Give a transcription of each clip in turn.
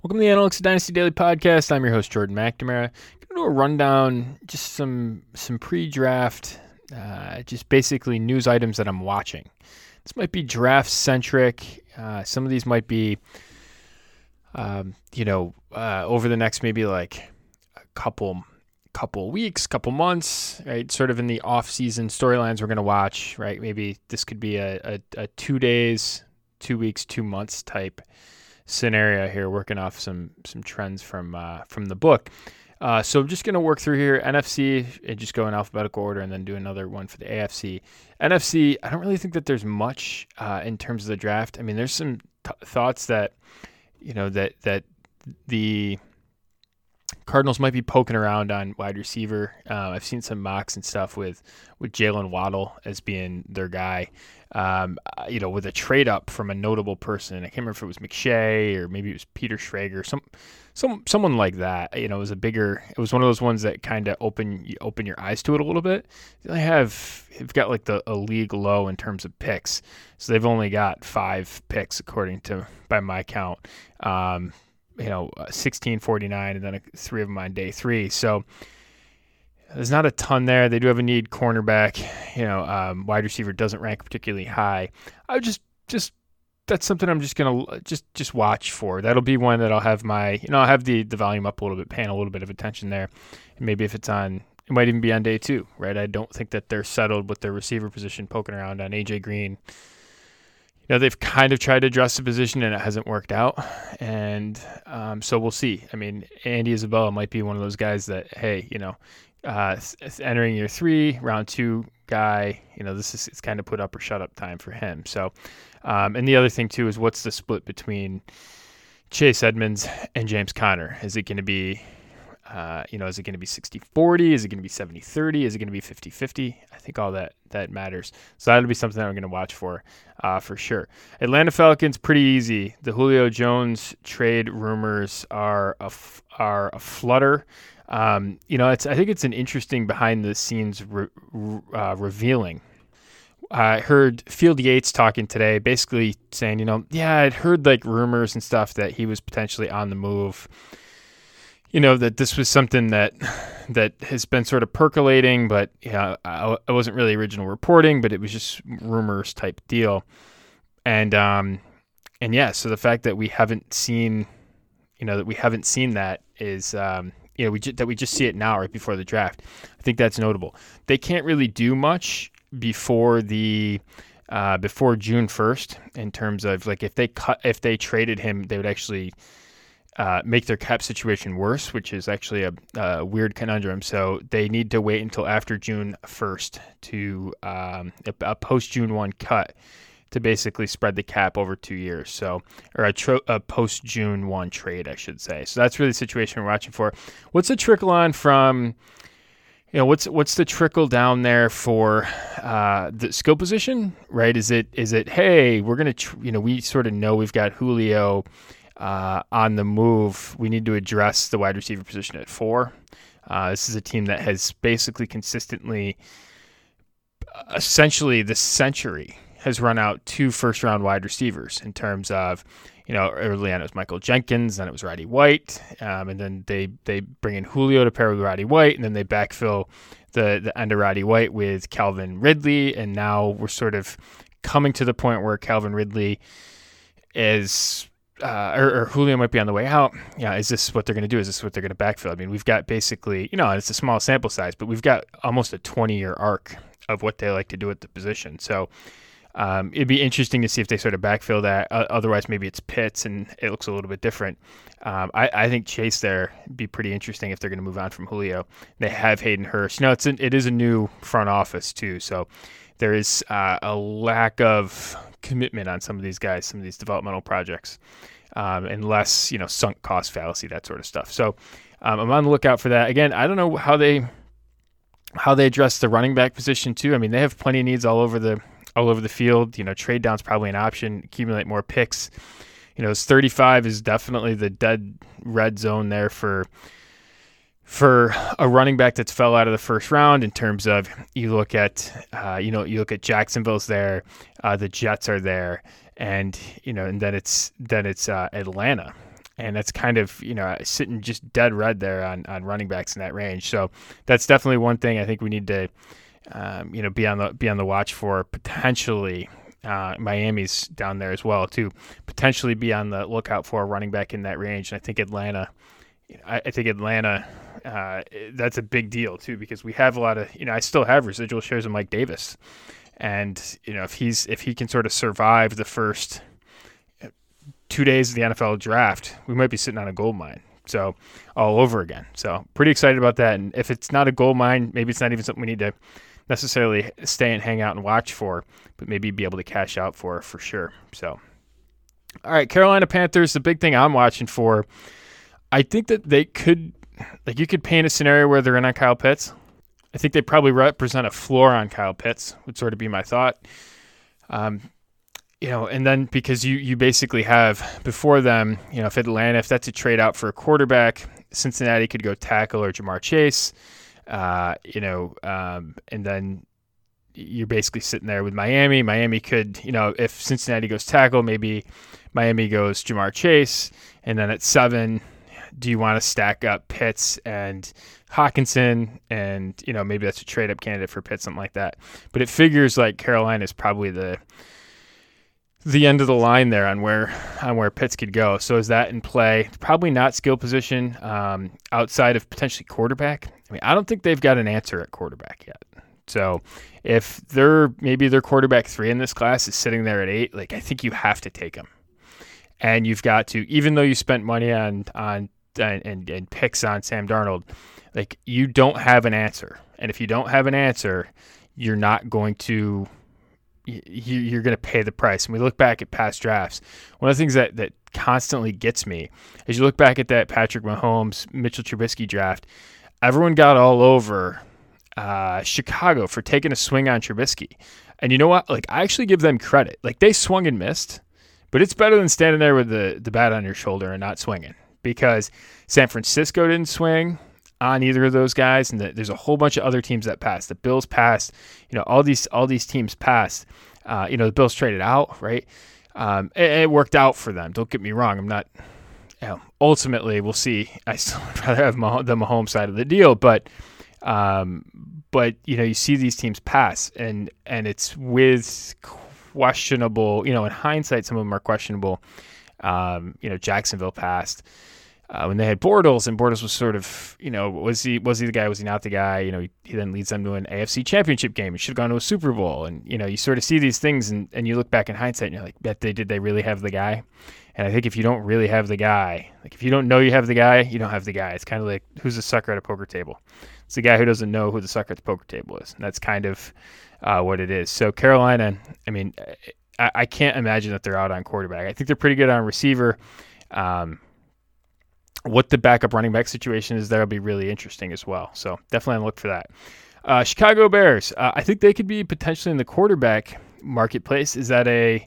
Welcome to the Analytics Dynasty Daily Podcast. I'm your host, Jordan McNamara. Going to do a rundown, just some pre-draft, just basically news items that I'm watching. This might be draft-centric. Some of these might be, over the next maybe like a couple weeks, couple months, right? Sort of in the off-season storylines we're going to watch, right? Maybe this could be a 2 days, 2 weeks, 2 months type scenario here, working off some trends from the book. So I'm just going to work through here. NFC, and just go in alphabetical order, and then do another one for the AFC. NFC, I don't really think that there's much in terms of the draft. I mean, there's some thoughts that, that the Cardinals might be poking around on wide receiver. I've seen some mocks and stuff with Jalen Waddle as being their guy. With a trade up from a notable person. I can't remember if it was McShay or maybe it was Peter Schrager, someone like that. It was it was one of those ones that kind of open your eyes to it a little bit. They've got like a league low in terms of picks, so they've only got 5 picks according to by my count. 16, 49, and then 3 of them on day 3. So there's not a ton there. They do have a need cornerback. Wide receiver doesn't rank particularly high. I would just that's something I'm just gonna just watch for. That'll be one that I'll have I'll have the volume up a little bit, paying a little bit of attention there. And maybe if it's on, it might even be on day 2, right? I don't think that they're settled with their receiver position, poking around on AJ Green. They've kind of tried to address the position and it hasn't worked out. And so we'll see. I mean, Andy Isabella might be one of those guys that, hey, entering year 3, round 2 guy, it's kind of put up or shut up time for him. So, and the other thing too is what's the split between Chase Edmonds and James Conner? Is it going to be, is it going to be 60-40? Is it going to be 70-30? Is it going to be 50-50? I think all that matters. So that'll be something that I'm going to watch for sure. Atlanta Falcons, pretty easy. The Julio Jones trade rumors are a flutter. I think it's an interesting behind the scenes revealing. I heard Field Yates talking today, basically saying, I'd heard like rumors and stuff that he was potentially on the move. That this was something that has been sort of percolating, but I wasn't really original reporting, but it was just rumors type deal. And so the fact that we haven't seen, that is, we just see it now right before the draft. I think that's notable. They can't really do much before June 1st in terms of like if they traded him, they would actually make their cap situation worse, which is actually a weird conundrum. So they need to wait until after June 1st to a post June 1 cut to basically spread the cap over 2 years. So, or a post June 1 trade, I should say. So that's really the situation we're watching for. What's the trickle on from? What's the trickle down there for the skill position, right? Is it hey, we're gonna we sort of know we've got Julio on the move. We need to address the wide receiver position at 4. This is a team that has basically consistently, essentially this century, has run out 2 first-round wide receivers in terms of, early on it was Michael Jenkins, then it was Roddy White, and then they bring in Julio to pair with Roddy White, and then they backfill the end of Roddy White with Calvin Ridley, and now we're sort of coming to the point where Calvin Ridley is, or Julio might be on the way out. Yeah, is this what they're going to do? Is this what they're going to backfill? I mean, we've got basically, it's a small sample size, but we've got almost a 20-year arc of what they like to do at the position. So it'd be interesting to see if they sort of backfill that. Otherwise, maybe it's Pitts, and it looks a little bit different. I think Chase there would be pretty interesting if they're going to move on from Julio. They have Hayden Hurst. It is a new front office too, so there is a lack of commitment on some of these guys, some of these developmental projects, and less, sunk cost fallacy, that sort of stuff. So I'm on the lookout for that. Again, I don't know how they address the running back position too. I mean, they have plenty of needs all over the field. Trade down's probably an option. Accumulate more picks. 35 is definitely the dead red zone there for a running back that's fell out of the first round. In terms of you look at Jacksonville's there, the Jets are there, and then it's Atlanta. And that's kind of, sitting just dead red there on running backs in that range. So that's definitely one thing I think we need to, be on the watch for. Potentially, Miami's down there as well too. Potentially be on the lookout for a running back in that range. And I think Atlanta, that's a big deal too, because we have a lot of, I still have residual shares of Mike Davis, and if he can sort of survive the first 2 days of the NFL draft, we might be sitting on a gold mine. So all over again. So pretty excited about that. And if it's not a gold mine, maybe it's not even something we need to necessarily stay and hang out and watch for, but maybe be able to cash out for sure. So, all right, Carolina Panthers, the big thing I'm watching for, I think that they could, you could paint a scenario where they're in on Kyle Pitts. I think they probably represent a floor on Kyle Pitts, would sort of be my thought. And then because you basically have before them, if Atlanta, if that's a trade out for a quarterback, Cincinnati could go tackle or Jamar Chase, and then you're basically sitting there with Miami. Miami could, if Cincinnati goes tackle, maybe Miami goes Jamar Chase, and then at 7, do you want to stack up Pitts and Hawkinson, and maybe that's a trade up candidate for Pitts, something like that. But it figures like Carolina is probably the end of the line there on where Pitts could go. So is that in play? Probably not skill position outside of potentially quarterback. I mean, I don't think they've got an answer at quarterback yet. So if maybe their quarterback 3 in this class is sitting there at 8, I think you have to take him. And you've got to, even though you spent money on picks on Sam Darnold, you don't have an answer. And if you don't have an answer, you're not going to you're going to pay the price. And we look back at past drafts. One of the things that constantly gets me is you look back at that Patrick Mahomes, Mitchell Trubisky draft. Everyone got all over Chicago for taking a swing on Trubisky. And you know what? I actually give them credit. They swung and missed, but it's better than standing there with the bat on your shoulder and not swinging, because San Francisco didn't swing on either of those guys, and there's a whole bunch of other teams that passed. The Bills passed, all these teams passed. The Bills traded out, right? It worked out for them. Don't get me wrong. I'm not. Ultimately, we'll see. I still would rather have the Mahomes side of the deal, but you see these teams pass, and it's with questionable. In hindsight, some of them are questionable. Jacksonville passed. When they had Bortles, and Bortles was sort of, was he the guy? Was he not the guy? He then leads them to an AFC championship game. He should have gone to a Super Bowl. And, you sort of see these things and you look back in hindsight and you're like, did they really have the guy? And I think if you don't really have the guy, if you don't know you have the guy, you don't have the guy. It's kind of like, who's the sucker at a poker table? It's the guy who doesn't know who the sucker at the poker table is. And that's kind of what it is. So Carolina, I can't imagine that they're out on quarterback. I think they're pretty good on receiver. What the backup running back situation is there will be really interesting as well. So definitely look for that. Chicago Bears. I think they could be potentially in the quarterback marketplace. Is that a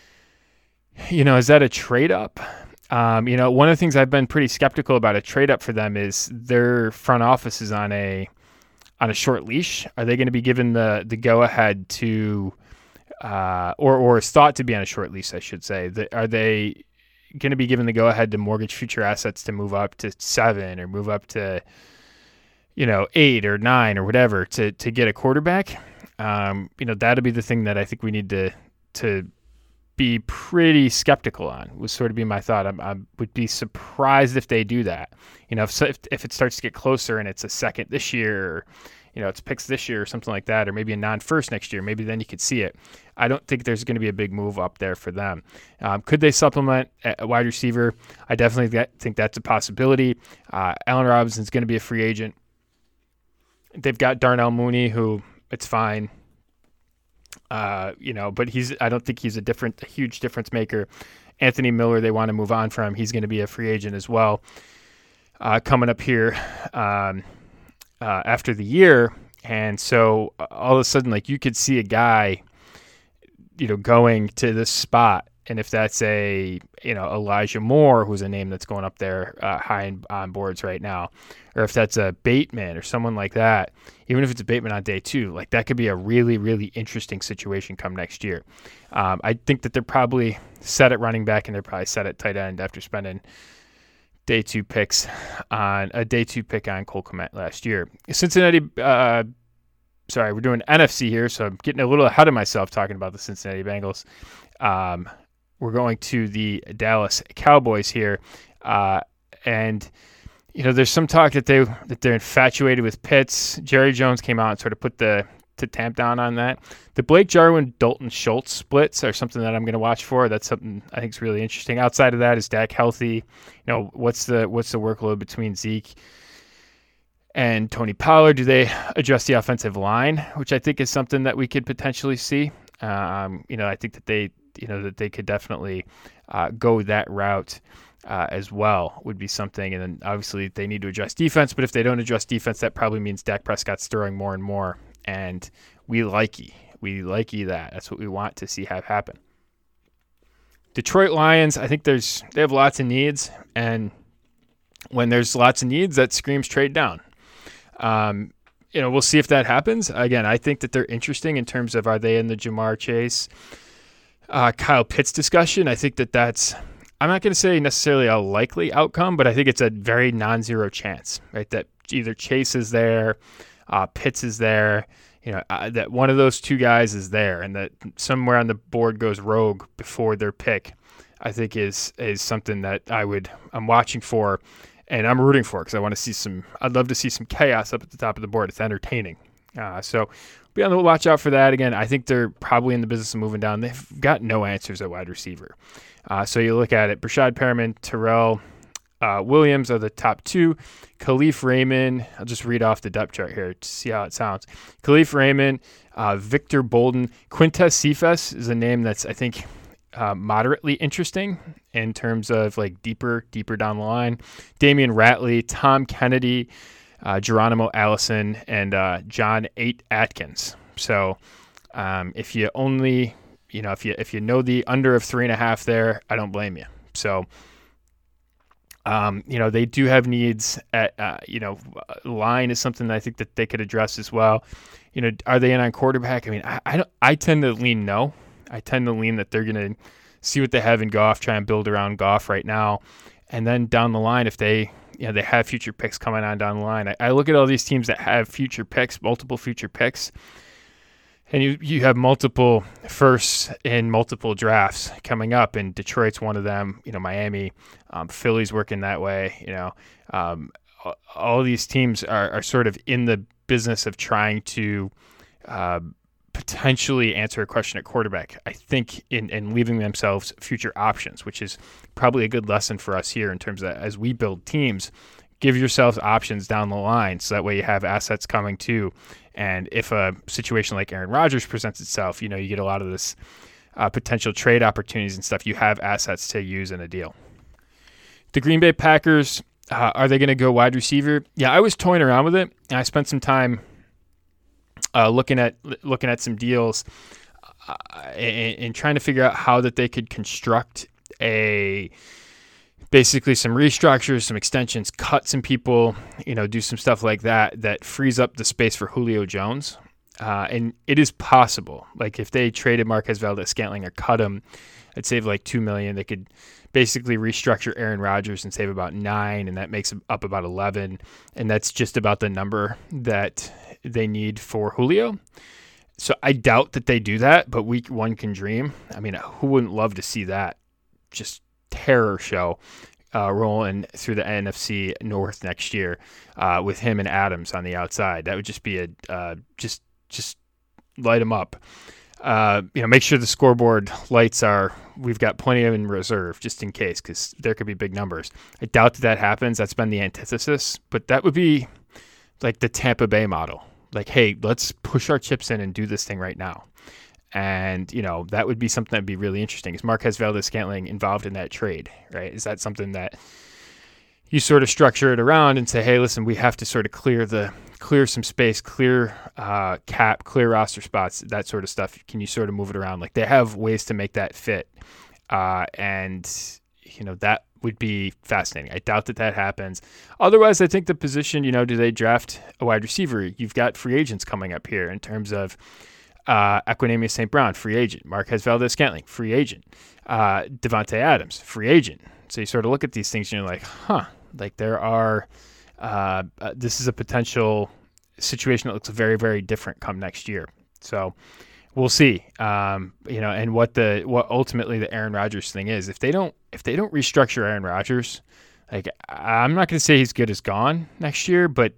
trade up? One of the things I've been pretty skeptical about a trade up for them is their front office is on a short leash. Are they going to be given the go ahead to, or is thought to be on a short leash, I should say? Are they going to be given the go-ahead to mortgage future assets to move up to 7 or move up to 8 or 9 or whatever to get a quarterback? That'll be the thing that I think we need to be pretty skeptical on, would sort of be my thought. I would be surprised if they do that. If it starts to get closer and it's a second this year, or it's picks this year or something like that, or maybe a non-first next year, maybe then you could see it. I don't think there's going to be a big move up there for them. Could they supplement a wide receiver? I definitely think that's a possibility. Allen Robinson's going to be a free agent. They've got Darnell Mooney, who it's fine. But I don't think he's a huge difference maker. Anthony Miller, they want to move on from. He's going to be a free agent as well. Coming up here after the year. And so all of a sudden, you could see a guy, going to this spot. And if that's Elijah Moore, who's a name that's going up there high on boards right now, or if that's a Bateman or someone like that, even if it's a Bateman on day 2, that could be a really, really interesting situation come next year. I think that they're probably set at running back and they're probably set at tight end after spending day two pick on Cole Kmet last year. Cincinnati. Sorry, we're doing NFC here, so I'm getting a little ahead of myself talking about the Cincinnati Bengals. We're going to the Dallas Cowboys here, and there's some talk that they're infatuated with Pitts. Jerry Jones came out and sort of put the tamp down on that. The Blake Jarwin Dalton Schultz splits are something that I'm going to watch for. That's something I think is really interesting. Outside of that, is Dak healthy? What's the workload between Zeke and Tony Pollard? Do they address the offensive line, which I think is something that we could potentially see? I think that they could definitely go that route as well, would be something. And then obviously they need to address defense, but if they don't address defense, that probably means Dak Prescott's throwing more and more. And we likey that. That's what we want to see have happen. Detroit Lions, I think they have lots of needs, and when there's lots of needs, that screams trade down. We'll see if that happens. Again, I think that they're interesting in terms of, are they in the Jamar Chase, Kyle Pitts discussion? I think that's, I'm not going to say necessarily a likely outcome, but I think it's a very non-zero chance, right? That either Chase is there, Pitts is there, that one of those two guys is there, and that somewhere on the board goes rogue before their pick, I think is something that I'm watching for, and I'm rooting for, because I'd love to see some chaos up at the top of the board. It's entertaining. So be on the watch out for that. Again, I think they're probably in the business of moving down. They've got no answers at wide receiver. So you look at it, Brashad Perriman, Terrell Williams are the top two. Khalif Raymond, I'll just read off the depth chart here to see how it sounds. Khalif Raymond, Victor Bolden, Quintez Cephas is a name that's, I think, moderately interesting in terms of like deeper down the line. Damian Ratley, Tom Kennedy, Geronimo Allison, and John 8 Atkins. So if you only, if you know the under of 3.5 there, I don't blame you. So they do have needs at, line is something that I think that they could address as well. Are they in on quarterback? I mean, I tend to lean no. I tend to lean that they're going to see what they have in Goff, try and build around Goff right now. And then down the line, if they have future picks coming on down the line. I look at all these teams that have future picks, multiple future picks, and you have multiple firsts in multiple drafts coming up, and Detroit's one of them. Miami, Philly's working that way. All these teams are sort of in the business of trying to potentially answer a question at quarterback, I think, in leaving themselves future options, which is probably a good lesson for us here in terms of, as we build teams, give yourselves options down the line so that way you have assets coming too. And if a situation like Aaron Rodgers presents itself, you get a lot of this potential trade opportunities and stuff. You have assets to use in a deal. The Green Bay Packers, are they going to go wide receiver? Yeah, I was toying around with it. I spent some time looking at some deals and trying to figure out how that they could construct basically some restructures, some extensions, cut some people, do some stuff like that frees up the space for Julio Jones. And it is possible. Like if they traded Marquez Valdes-Scantling or cut him, I'd save like $2 million. They could basically restructure Aaron Rodgers and save about $9 million, and that makes up about $11 million. And that's just about the number that they need for Julio. So I doubt that they do that, but week one can dream. I mean, who wouldn't love to see that? Just terror show rolling through the NFC North next year with him and Adams on the outside. That would just be just light them up. Make sure the scoreboard lights we've got plenty of in reserve just in case, because there could be big numbers. I doubt that happens. That's been the antithesis, but that would be like the Tampa Bay model. Like, hey, let's push our chips in and do this thing right now. And, that would be something that would be really interesting. Is Marquez Valdes-Scantling involved in that trade, right? Is that something that you sort of structure it around and say, hey, listen, we have to sort of clear some space, clear cap, clear roster spots, that sort of stuff. Can you sort of move it around? Like, they have ways to make that fit. That would be fascinating. I doubt that happens. Otherwise, I think the position, do they draft a wide receiver? You've got free agents coming up here in terms of Equanimeous St. Brown, free agent. Marquez Valdes-Scantling, free agent. Devontae Adams, free agent. So you sort of look at these things and you're like, Like there are, this is a potential situation that looks very, very different come next year. So we'll see. And what ultimately the Aaron Rodgers thing is. If they don't restructure Aaron Rodgers, like I'm not going to say he's good as gone next year, but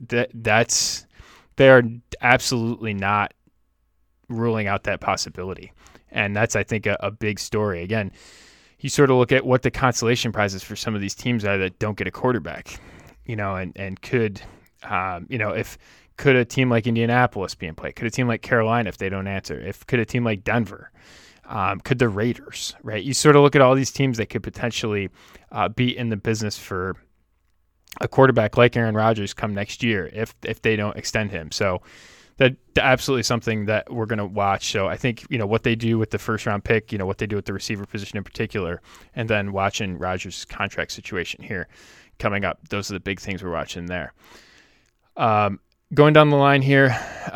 they are absolutely not ruling out that possibility. And that's, I think, a big story. Again, you sort of look at what the consolation prizes for some of these teams are that don't get a quarterback, and could, if could a team like Indianapolis be in play? Could a team like Carolina, if they don't answer? Could a team like Denver? Could the Raiders, right? You sort of look at all these teams that could potentially be in the business for a quarterback like Aaron Rodgers come next year if they don't extend him. So that's absolutely something that we're going to watch. So I think, what they do with the first round pick, what they do with the receiver position in particular, and then watching Rodgers' contract situation here coming up. Those are the big things we're watching there. Going down the line here,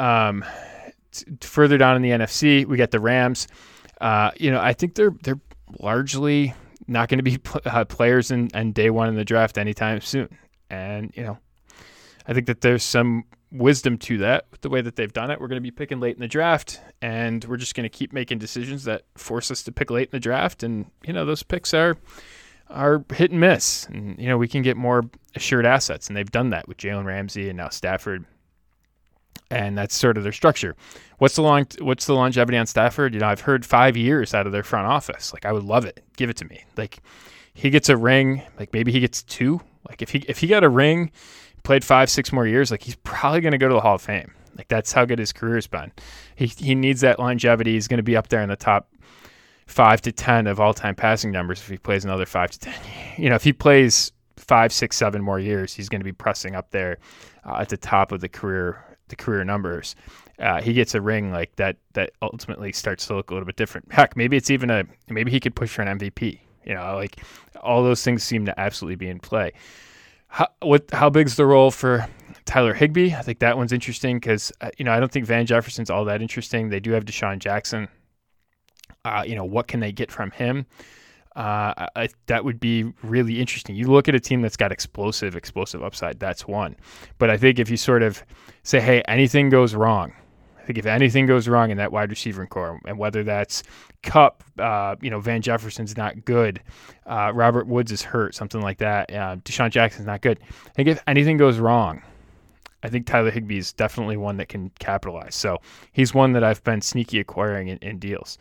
further down in the NFC, we got the Rams. I think they're largely not going to be players in day one in the draft anytime soon. And, I think that there's some wisdom to that with the way that they've done it. We're going to be picking late in the draft, and we're just going to keep making decisions that force us to pick late in the draft. And, those picks are hit and miss. And, we can get more assured assets, and they've done that with Jalen Ramsey and now Stafford. And that's sort of their structure. What's the longevity on Stafford? I've heard 5 years out of their front office. Like, I would love it. Give it to me. Like, he gets a ring. Like, maybe he gets 2. Like, if he got a ring, played 5-6 more years, like, he's probably going to go to the Hall of Fame. Like, that's how good his career's been. He needs that longevity. He's going to be up there in the top 5 to 10 of all-time passing numbers if he plays another 5 to 10. If he plays 5, 6, 7 more years, he's going to be pressing up there at the top of the career numbers. He gets a ring like that ultimately starts to look a little bit different. Heck, maybe it's even maybe he could push for an MVP. Like all those things seem to absolutely be in play. How big's the role for Tyler Higbee? I think that one's interesting because I don't think Van Jefferson's all that interesting. They do have Deshaun Jackson. What can they get from him? That would be really interesting. You look at a team that's got explosive upside. That's one. But I think if you sort of say, hey, anything goes wrong, I think if anything goes wrong in that wide receiving core, and whether that's Kupp, Van Jefferson's not good, Robert Woods is hurt, something like that, Deshaun Jackson's not good. I think if anything goes wrong, I think Tyler Higbee is definitely one that can capitalize. So he's one that I've been sneaky acquiring in deals.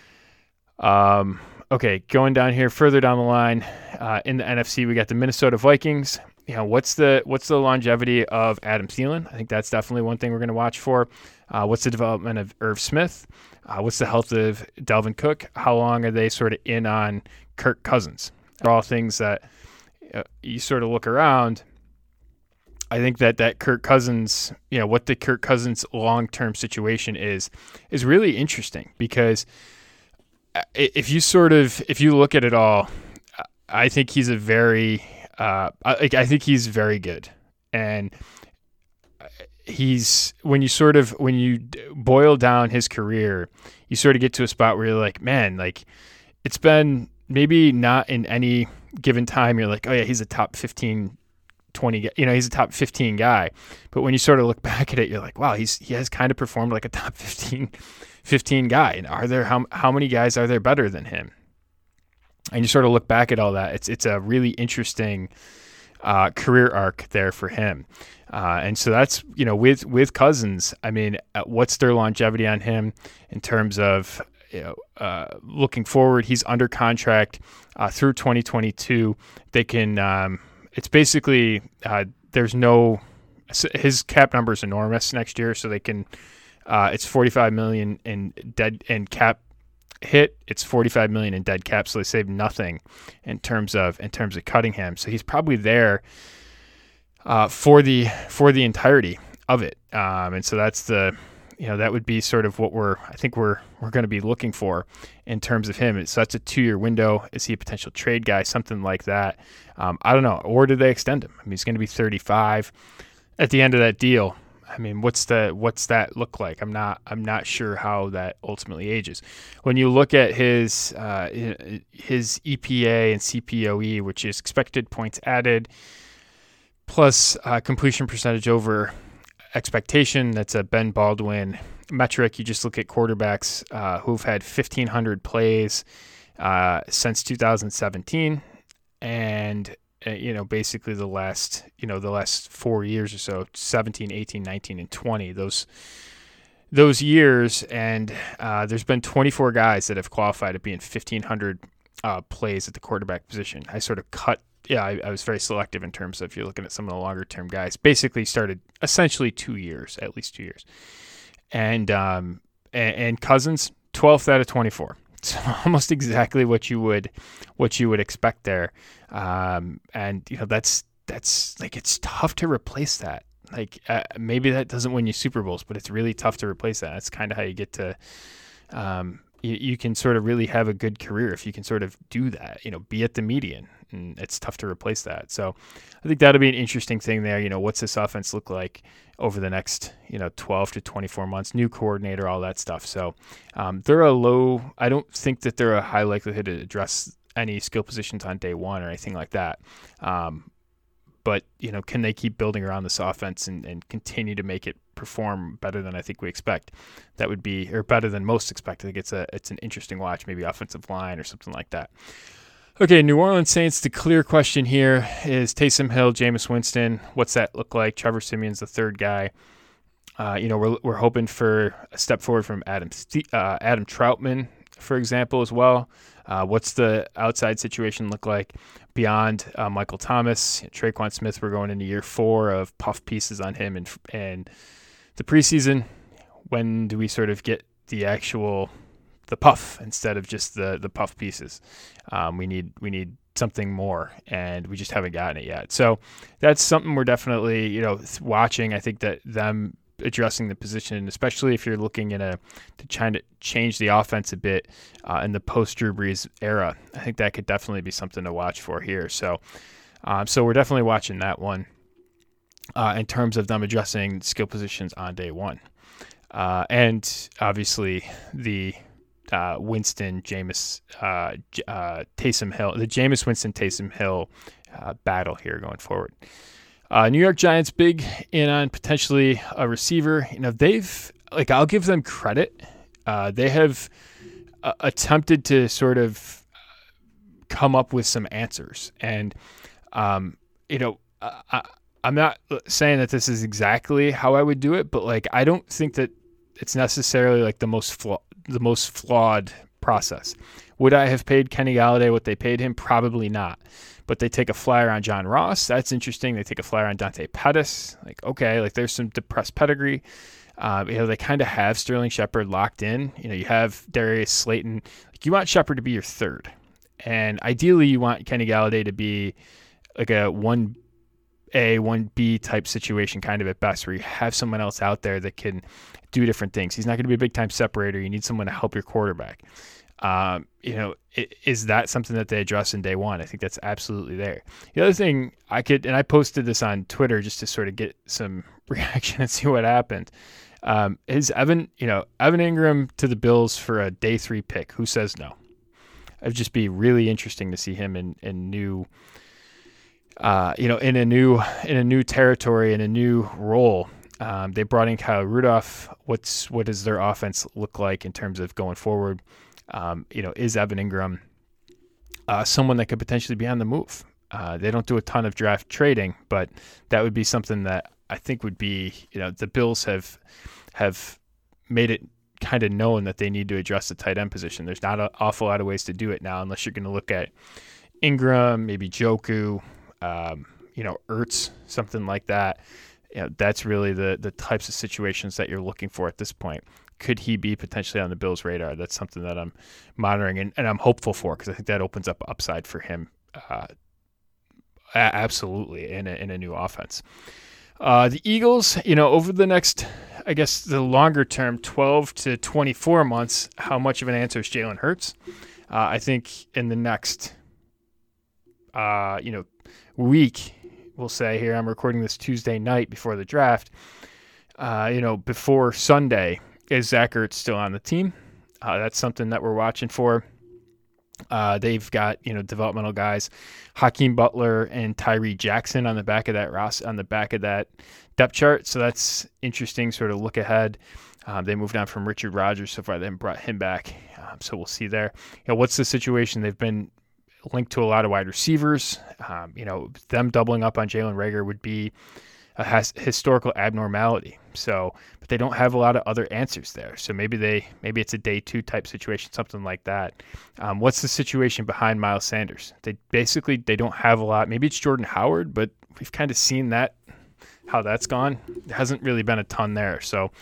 Okay, going down here, further down the line, in the NFC, we got the Minnesota Vikings. What's the longevity of Adam Thielen? I think that's definitely one thing we're going to watch for. What's the development of Irv Smith? What's the health of Dalvin Cook? How long are they sort of in on Kirk Cousins? They're all things that you sort of look around. I think that Kirk Cousins, what the Kirk Cousins long-term situation is really interesting because if you look at it all, I think he's I think he's very good. And when you boil down his career, you sort of get to a spot where you're like, man, like it's been maybe not in any given time. You're like, oh yeah, he's a top 15, 20, he's a top 15 guy. But when you sort of look back at it, you're like, wow, he has kind of performed like a top 15 guy. And are there, how many guys are there better than him? And you sort of look back at all that. It's a really interesting career arc there for him. And so that's, with Cousins, I mean, what's their longevity on him in terms of, looking forward? He's under contract through 2022. They can, it's basically, his cap number is enormous next year. So they can, it's $45 million in cap hit. It's $45 million in dead cap. So they save nothing in terms of cutting him. So he's probably there for the entirety of it. And so that's that would be sort of what we're going to be looking for in terms of him. So that's a 2-year window. Is he a potential trade guy? Something like that. I don't know. Or did they extend him? I mean, he's going to be 35 at the end of that deal. I mean, what's that look like? I'm not sure how that ultimately ages. When you look at his EPA and CPOE, which is expected points added, plus completion percentage over expectation. That's a Ben Baldwin metric. You just look at quarterbacks who've had 1,500 plays since 2017, and basically the last 4 years or so, 17, 18, 19, and 20. Those years, and there's been 24 guys that have qualified at being 1,500 plays at the quarterback position. I sort of cut. Yeah, I was very selective in terms of, if you're looking at some of the longer term guys. Basically started essentially 2 years, at least 2 years. And Cousins, 12th out of 24. So almost exactly what you would expect there. And that's like, it's tough to replace that. Like maybe that doesn't win you Super Bowls, but it's really tough to replace that. That's kind of how you get to you can sort of really have a good career if you can sort of do that, be at the median, and it's tough to replace that. So I think that'll be an interesting thing there. What's this offense look like over the next, 12 to 24 months, new coordinator, all that stuff. So I don't think that they're a high likelihood to address any skill positions on day one or anything like that. But, can they keep building around this offense and continue to make it perform better than I think we expect? That would be, or better than most expect. I think it's an interesting watch, maybe offensive line or something like that. Okay, New Orleans Saints, the clear question here is Taysom Hill, Jameis Winston. What's that look like? Trevor Siemian's the third guy. We're hoping for a step forward from Adam Troutman, for example, as well. What's the outside situation look like beyond Michael Thomas? Traquan Smith, we're going into year 4 of puff pieces on him and the preseason. When do we sort of get the puff instead of just the puff pieces? We need something more, and we just haven't gotten it yet. So that's something we're definitely watching. I think that them addressing the position, especially if you're looking to try to change the offense a bit in the post Drew Brees era, I think that could definitely be something to watch for here. So we're definitely watching that one in terms of them addressing skill positions on day one. And obviously the Winston, Jameis, Taysom Hill, the Jameis Winston, Taysom Hill battle here going forward. New York Giants big in on potentially a receiver. I'll give them credit. They have attempted to sort of come up with some answers. And, I'm not saying that this is exactly how I would do it, but I don't think that it's necessarily the most flawed process. Would I have paid Kenny Golladay what they paid him? Probably not. But they take a flyer on John Ross. That's interesting. They take a flyer on Dante Pettis. There's some depressed pedigree. They kind of have Sterling Shepard locked in. You have Darius Slayton. You want Shepard to be your third. And ideally, you want Kenny Golladay to be a 1A, 1B type situation kind of at best, where you have someone else out there that can do different things. He's not going to be a big-time separator. You need someone to help your quarterback. Is that something that they address in day one? I think that's absolutely there. The other thing I posted this on Twitter just to sort of get some reaction and see what happened. Is Evan Ingram to the Bills for a day 3 pick? Who says no? It'd just be really interesting to see him in new, in a new territory, in a new role. They brought in Kyle Rudolph. What does their offense look like in terms of going forward? Is Evan Ingram someone that could potentially be on the move? They don't do a ton of draft trading, but that would be something that I think would be, the Bills have made it kind of known that they need to address the tight end position. There's not an awful lot of ways to do it now, unless you're going to look at Ingram, maybe Joku, Ertz, something like that. That's really the types of situations that you're looking for at this point. Could he be potentially on the Bills' radar? That's something that I'm monitoring and I'm hopeful for, because I think that opens up upside for him absolutely in a new offense. The Eagles, over the next, I guess, the longer term, 12 to 24 months, how much of an answer is Jalen Hurts? I think in the next, week, we'll say here, I'm recording this Tuesday night before the draft, before Sunday, is Zach Ertz still on the team? That's something that we're watching for. They've got developmental guys, Hakeem Butler and Tyree Jackson on the back of that depth chart. So that's interesting. Sort of look ahead. They moved on from Richard Rodgers so far, then brought him back. So we'll see there. What's the situation? They've been linked to a lot of wide receivers. Them doubling up on Jalen Reagor would be a historical abnormality. So, but they don't have a lot of other answers there. So maybe it's a day 2 type situation, something like that. What's the situation behind Miles Sanders? They don't have a lot. Maybe it's Jordan Howard, but we've kind of seen how that's gone. There hasn't really been a ton there. So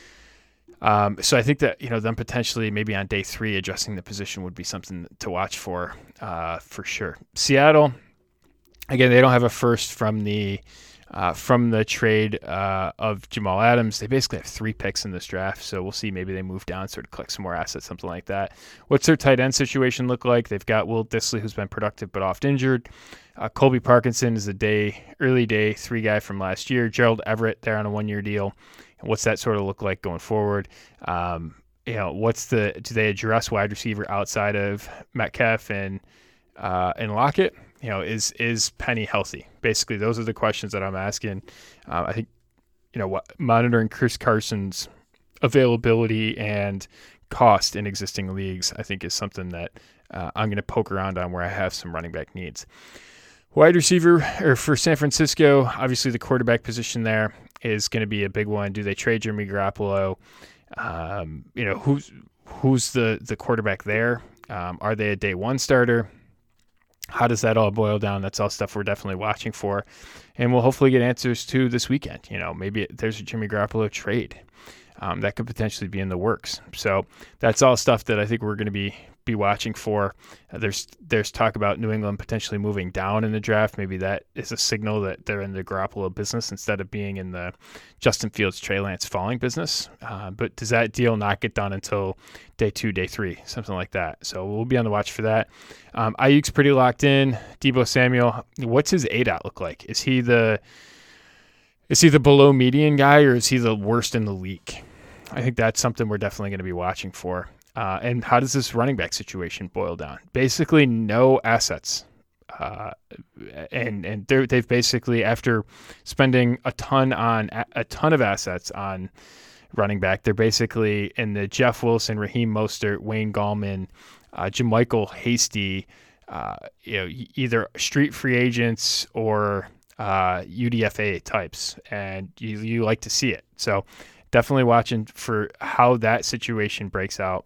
I think that, them potentially maybe on day 3 adjusting the position would be something to watch for sure. Seattle, again, they don't have a first from the trade of Jamal Adams. They basically have 3 picks in this draft, so we'll see. Maybe they move down, sort of collect some more assets, something like that. What's their tight end situation look like? They've got Will Dissly, who's been productive but oft injured. Colby Parkinson is early day 3 guy from last year. Gerald Everett there on a 1-year deal. What's that sort of look like going forward? Do they address wide receiver outside of Metcalf and Lockett? Is Penny healthy? Basically, those are the questions that I'm asking. I think, monitoring Chris Carson's availability and cost in existing leagues, I think is something that I'm going to poke around on where I have some running back needs. Wide receiver, or for San Francisco, obviously the quarterback position there is going to be a big one. Do they trade Jimmy Garoppolo? Who's the quarterback there? Are they a day 1 starter? How does that all boil down? That's all stuff we're definitely watching for, and we'll hopefully get answers to this weekend. Maybe there's a Jimmy Garoppolo trade that could potentially be in the works. So that's all stuff that I think we're going to be watching for. There's talk about New England potentially moving down in the draft. Maybe that is a signal that they're in the Garoppolo business instead of being in the Justin Fields, Trey Lance falling business. But does that deal not get done until day 2, day 3, something like that? So we'll be on the watch for that. Ayuk's pretty locked in. Deebo Samuel, what's his ADOT look like? Is he the below median guy, or is he the worst in the league? I think that's something we're definitely going to be watching for. And how does this running back situation boil down? Basically, no assets. And they've basically, after spending a ton of assets on running back, they're basically in the Jeff Wilson, Raheem Mostert, Wayne Gallman, JaMychal Hasty, either street free agents or UDFA types, and you like to see it. So definitely watching for how that situation breaks out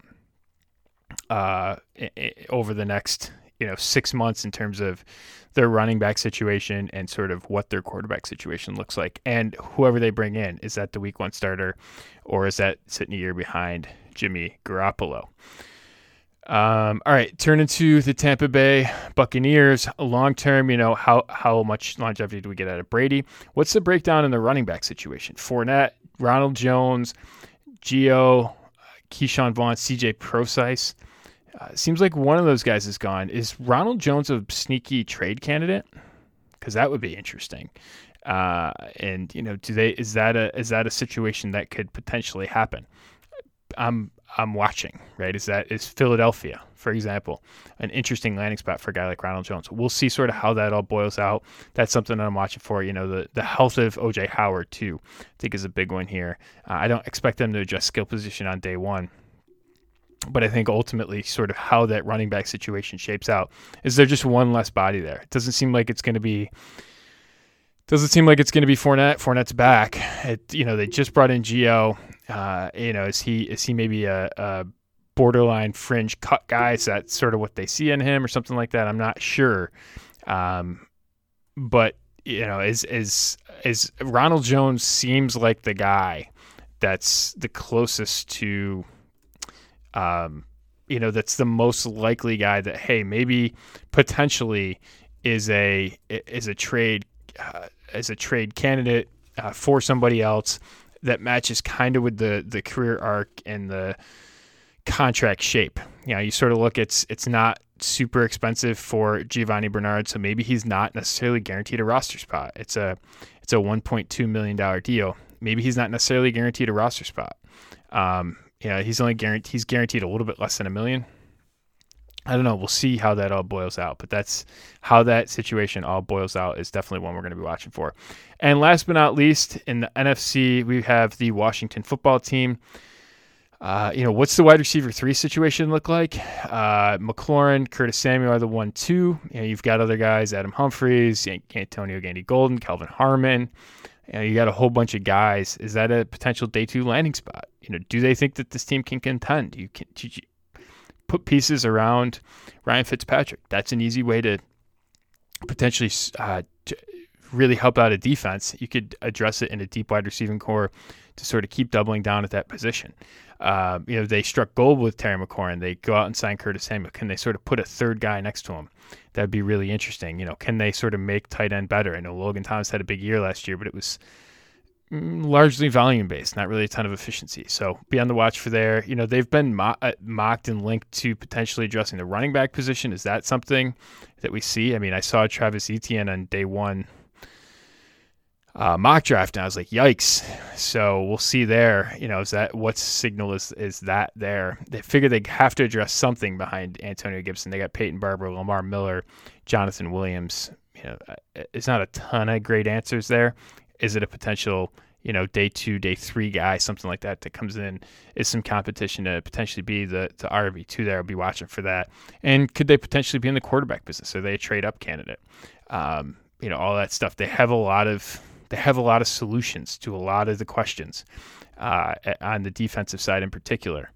over the next 6 months in terms of their running back situation and sort of what their quarterback situation looks like. And whoever they bring in, is that the week 1 starter, or is that sitting a year behind Jimmy Garoppolo? All right, turning to the Tampa Bay Buccaneers. Long term, how much longevity do we get out of Brady? What's the breakdown in the running back situation? Fournette, Ronald Jones, Gio, Keyshawn Vaughn, CJ Prosise. Seems like one of those guys is gone. Is Ronald Jones a sneaky trade candidate? Because that would be interesting. And is that a situation that could potentially happen? I'm watching, right? Is Philadelphia, for example, an interesting landing spot for a guy like Ronald Jones? We'll see sort of how that all boils out. That's something that I'm watching for. The health of OJ Howard too, I think, is a big one here. I don't expect them to adjust skill position on day 1. But I think ultimately sort of how that running back situation shapes out is there just one less body there. It doesn't seem like it's going to be Fournette. Fournette's back. They just brought in Gio. Is he maybe a borderline fringe cut guy? Is that sort of what they see in him or something like that? I'm not sure. But is Ronald Jones seems like the guy that's the closest to that's the most likely guy that, hey, maybe potentially is a trade candidate for somebody else that matches kind of with the career arc and the contract shape. You sort of look, it's not super expensive for Giovanni Bernard, so maybe he's not necessarily guaranteed a roster spot. It's a $1.2 million deal. Maybe he's not necessarily guaranteed a roster spot. He's guaranteed a little bit less than $1 million. I don't know. We'll see how that all boils out, but that's how that situation all boils out is definitely one we're going to be watching for. And last but not least, in the NFC, we have the Washington football team. What's the wide receiver 3 situation look like? McLaurin, Curtis Samuel are the 1-2. You've got other guys, Adam Humphries, Antonio Gandy Golden, Kelvin Harmon. You got a whole bunch of guys. Is that a potential day 2 landing spot? Do they think that this team can contend? You put pieces around Ryan Fitzpatrick. That's an easy way to potentially to really help out a defense. You could address it in a deep wide receiving core to sort of keep doubling down at that position. They struck gold with Terry McLaurin. They go out and sign Curtis Samuel. Can they sort of put a third guy next to him? That'd be really interesting. Can they sort of make tight end better? I know Logan Thomas had a big year last year, but it was largely volume based, not really a ton of efficiency. So be on the watch for there. They've been mocked and linked to potentially addressing the running back position. Is that something that we see? I mean, I saw Travis Etienne on day 1 mock draft, and I was like, yikes. So we'll see there. Is that what signal is that there? They figure they have to address something behind Antonio Gibson. They got Peyton Barber, Lamar Miller, Jonathan Williams. It's not a ton of great answers there. Is it a potential, day 2, day 3 guy, something like that comes in? Is some competition to potentially be the RB2 there? I'll be watching for that. And could they potentially be in the quarterback business? Are they a trade-up candidate? All that stuff. They have a lot of solutions to a lot of the questions on the defensive side in particular.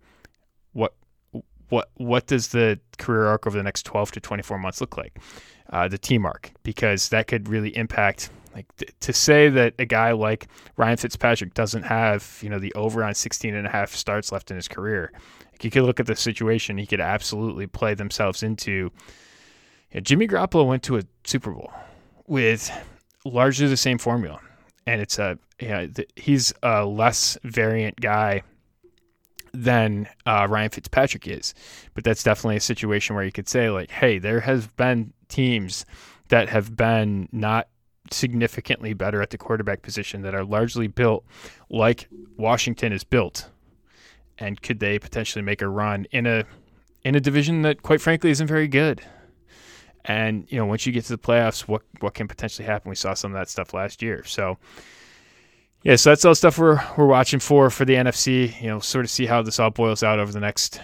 What does the career arc over the next 12 to 24 months look like? The team arc, because that could really impact. To say that a guy like Ryan Fitzpatrick doesn't have, the over on 16.5 starts left in his career. You could look at the situation. He could absolutely play themselves into. Jimmy Garoppolo went to a Super Bowl with largely the same formula, and he's a less variant guy than Ryan Fitzpatrick is. But that's definitely a situation where you could say, like, hey, there has been teams that have been not significantly better at the quarterback position that are largely built like Washington is built. And could they potentially make a run in a division that, quite frankly, isn't very good? And, once you get to the playoffs, what can potentially happen? We saw some of that stuff last year. So, yeah, so that's all stuff we're watching for the NFC. Sort of see how this all boils out over the next,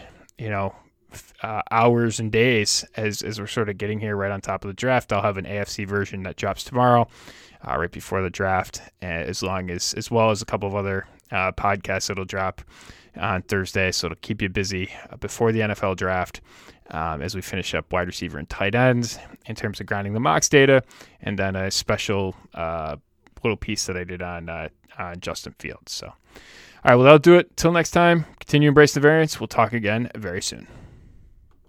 hours and days as we're sort of getting here right on top of the draft. I'll have an AFC version that drops tomorrow, right before the draft, as well as a couple of other podcasts that'll drop on Thursday. So it'll keep you busy before the NFL draft as we finish up wide receiver and tight ends in terms of grinding the mocks data, and then a special little piece that I did on Justin Fields. So, all right, well, that'll do it. Till next time, continue to embrace the variance. We'll talk again very soon.